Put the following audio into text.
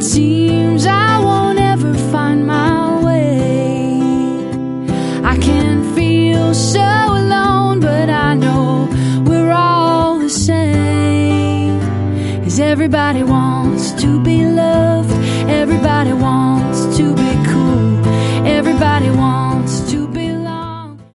It seems I won't ever find my way. I can feel so alone, but I know we're all the same. 'Cause everybody wants to be loved, everybody wants to be cool, everybody wants